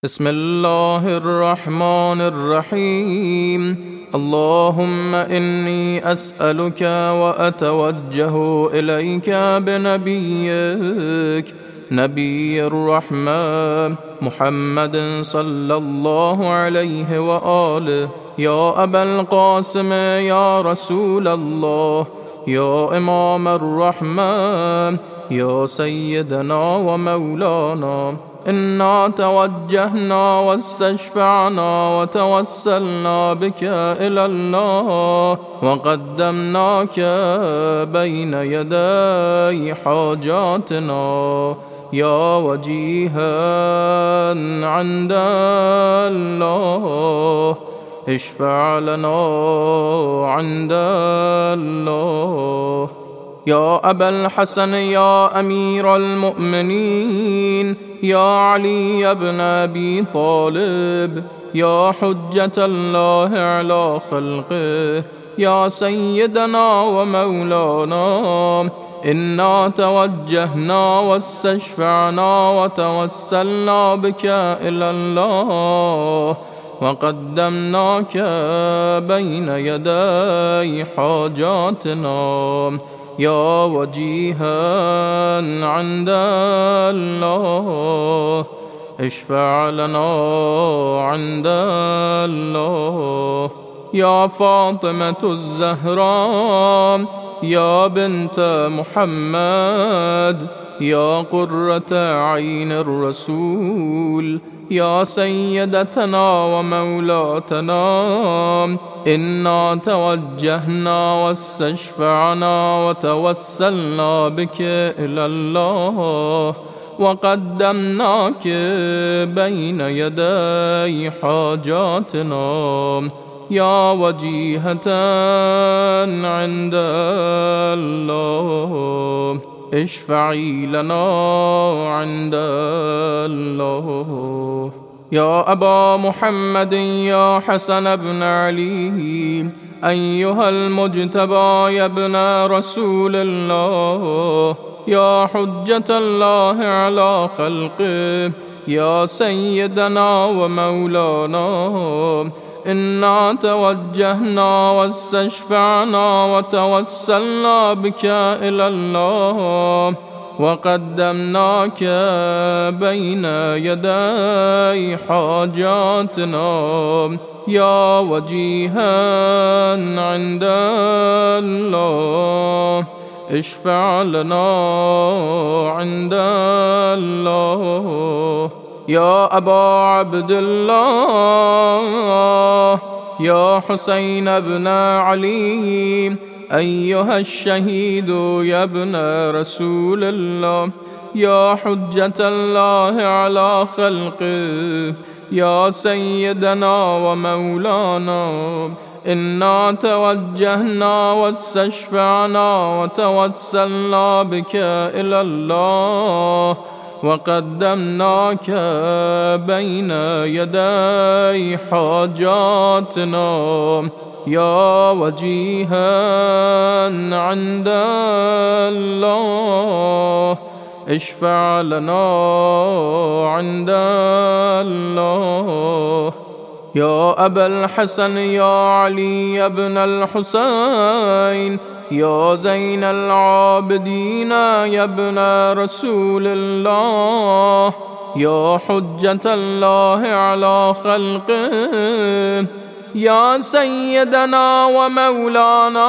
بسم الله الرحمن الرحيم. اللهم إني أسألك وأتوجه إليك بنبيك نبي الرحمة محمد صلى الله عليه وآله. يا أبا القاسم يا رسول الله، يا إمام الرحمة، يا سيدنا ومولانا، إنا توجهنا واستشفعنا وتوسلنا بك إلى الله وقدمناك بين يدي حاجاتنا يا وجيها عند الله، اشفع لنا عند الله. يا أبا الحسن يا أمير المؤمنين، يا علي بن أبي طالب، يا حجة الله على خلقه، يا سيدنا ومولانا، إنا توجهنا واستشفعنا وتوسلنا بك إلى الله وقدمناك بين يدي حاجاتنا يا وجيها عند الله، اشفع لنا عند الله. يا فاطمة الزهراء، يا بنت محمد، يا قرة عين الرسول، يا سيدتنا ومولاتنا، إنا توجهنا واستشفعنا وتوسلنا بك إلى الله وقدمناك بين يدي حاجاتنا يا وجيهة عند الله، اشفعي لنا عند الله. يا أبا محمد يا حسن بن علي، أيها المجتبى يا ابن رسول الله، يا حجة الله على خلقه، يا سيدنا ومولانا، إنا توجهنا واستشفعنا وتوسلنا بك إلى الله وقدمناك بين يدي حاجاتنا يا وجيها عند الله، اشفع لنا عند الله. يا أبا عبد الله، يا حسين بن علي، أيها الشهيد يا ابن رسول الله، يا حجة الله على خلقه، يا سيدنا ومولانا، إنا توجهنا واستشفعنا وتوسلنا بك إلى الله وقدمناك بين يدي حاجاتنا يا وجيها عند الله، اشفع لنا عند الله. يا أبا الحسن يا علي بن الحسين، يا زين العابدين يا ابن رسول الله، يا حجة الله على خلقه، يا سيدنا ومولانا،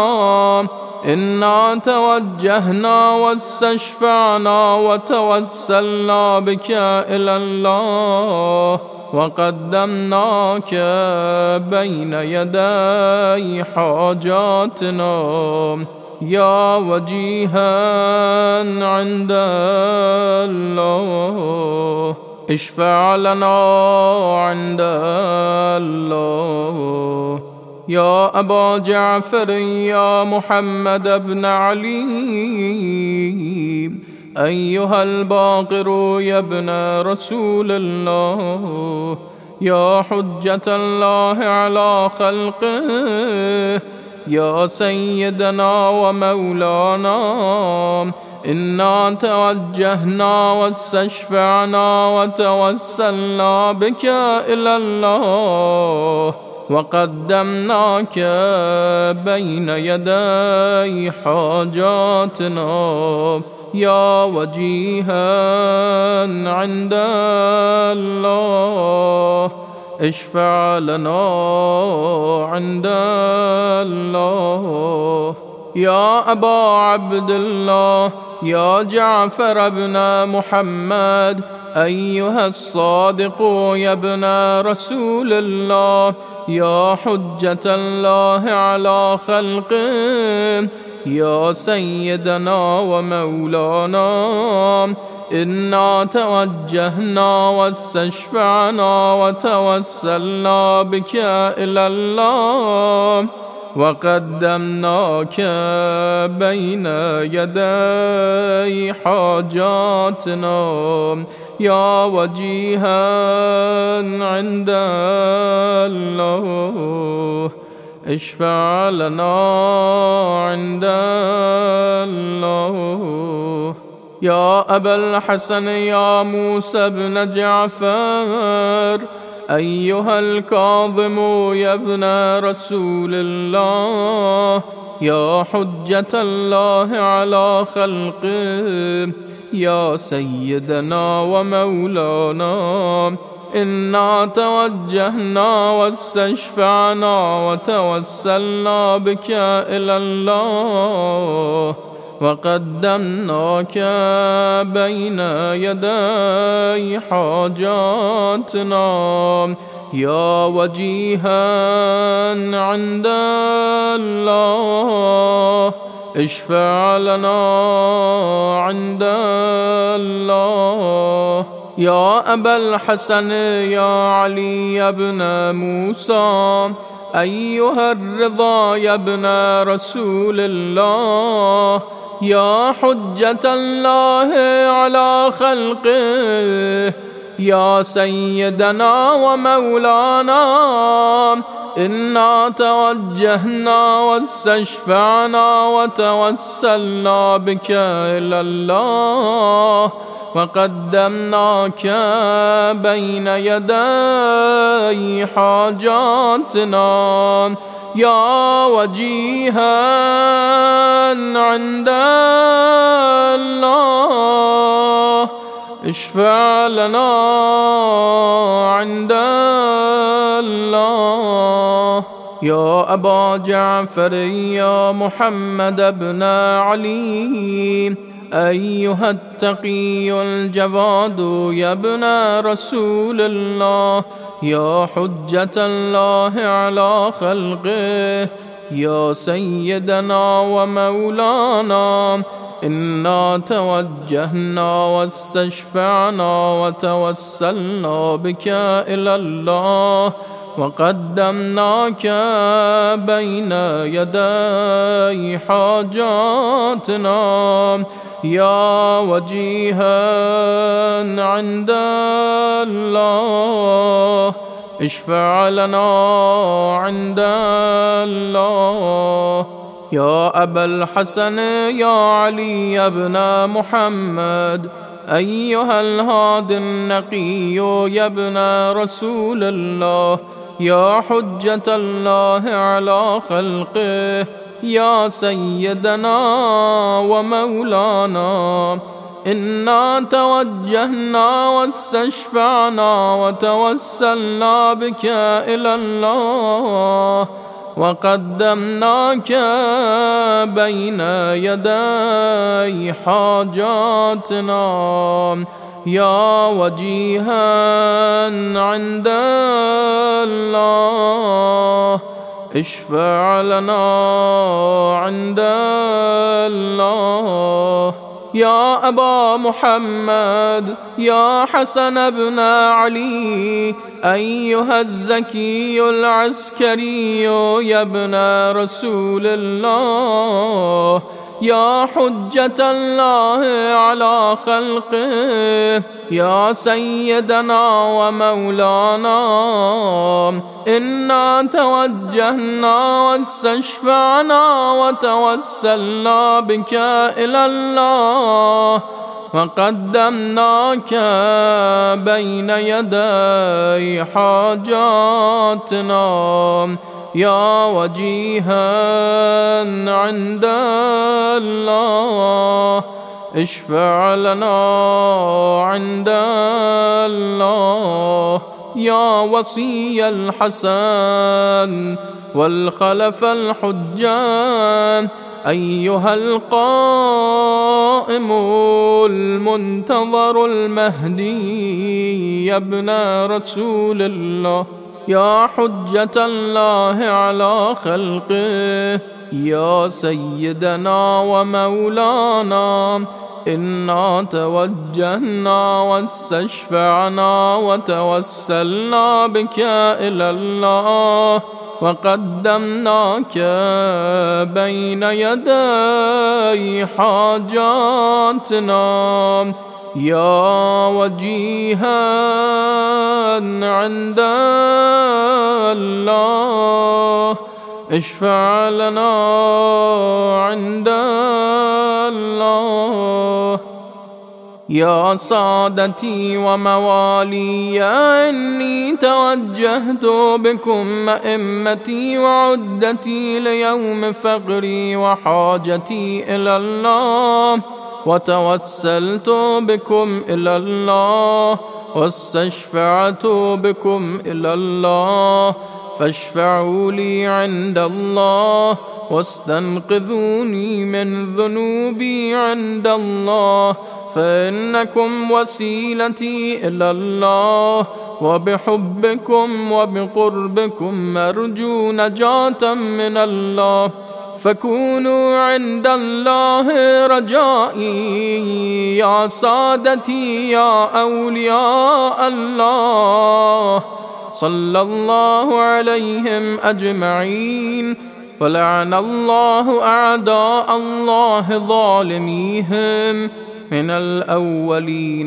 إنا توجهنا واستشفعنا وتوسلنا بك إلى الله وقدمناك بين يدي حاجاتنا يا وجيها عند الله، اشفع لنا عند الله. يا أبا جعفر يا محمد بن علي، أيها الباقر يا ابن رسول الله، يا حجة الله على خلقه، يا سيدنا ومولانا، إنا توجهنا واستشفعنا وتوسلنا بك إلى الله وقدمناك بين يدي حاجاتنا يا وجيها عند الله اشفع لنا عند الله. يا أبا عبد الله يا جعفر بن محمد أيها الصادق يا ابن رسول الله يا حجة الله على خلقه يا سيدنا ومولانا إنا توجهنا واستشفعنا وتوسلنا بك إلى الله وقدمناك بين يدي حاجاتنا يا وجيها عند الله اشفع لنا عند الله. يا أبا الحسن يا موسى بن جعفر أيها الكاظم يا ابن رسول الله يا حجة الله على خلقه يا سيدنا ومولانا إنا توجهنا واستشفعنا وتوسلنا بك إلى الله وقدمناك بين يدي حاجاتنا يا وجيها عند الله اشفع لنا عند الله. يا أبا الحسن يا علي بن موسى أيها الرضا يا ابن رسول الله يا حجة الله على خلقه يا سيدنا ومولانا إنا توجهنا واستشفعنا وتوسلنا بك إلى الله وقدمناك بين يدي حاجاتنا يا وجيها عند الله اشفع لنا عند الله. يا أبا جعفر يا محمد بن علي أيها التقي الجواد يا ابن رسول الله يا حجة الله على خلقه يا سيدنا ومولانا إنا توجهنا واستشفعنا وتوسلنا بك إلى الله وقدمناك بين يدي حاجاتنا يا وجيها عند الله اشفع لنا عند الله. يا أبا الحسن يا علي بن محمد أيها الهادي النقي يا ابن رسول الله يا حجة الله على خلقه يا سيدنا ومولانا إنا توجهنا واستشفعنا وتوسلنا بك إلى الله وقدمناك بين يدي حاجاتنا يا وجيها عند الله اشفع لنا عند الله. يا أبا محمد يا حسن بن علي أيها الزكي العسكري يا ابن رسول الله يا حجة الله على خلقه، يا سيدنا ومولانا، إنا توجهنا واستشفعنا وتوسلنا بك إلى الله، وقدمناك بين يدي حاجاتنا يا وجيها عند الله، اشفع لنا عند الله يا وصي الحسن والخلف الحجة، أيها القائم المنتظر المهدي يا ابن رسول الله، يا حجة الله على خلقه، يا سيدنا ومولانا، إنا توجهنا واستشفعنا وتوسلنا بك إلى الله، وقدمناك بين يدي حاجاتنا يا وجيها عند الله، اشفع لنا عند الله. يا سادتي وموالي، إني توجهت بكم أئمتي وعدتي ليوم فقري وحاجتي إلى الله، وتوسلت بكم إلى الله، واستشفعت بكم إلى الله، فاشفعوا لي عند الله، واستنقذوني من ذنوبي عند الله، فإنكم وسيلتي إلى الله، وبحبكم وبقربكم أرجو نجاة من الله، فكونوا عند الله رجائي يا سادتي يا أولياء الله، صلى الله عليهم أجمعين، ولعن الله أعداء الله ظالميهم من الأولين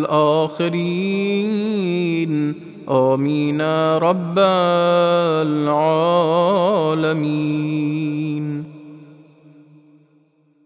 والآخرين، آمين رب العالمين.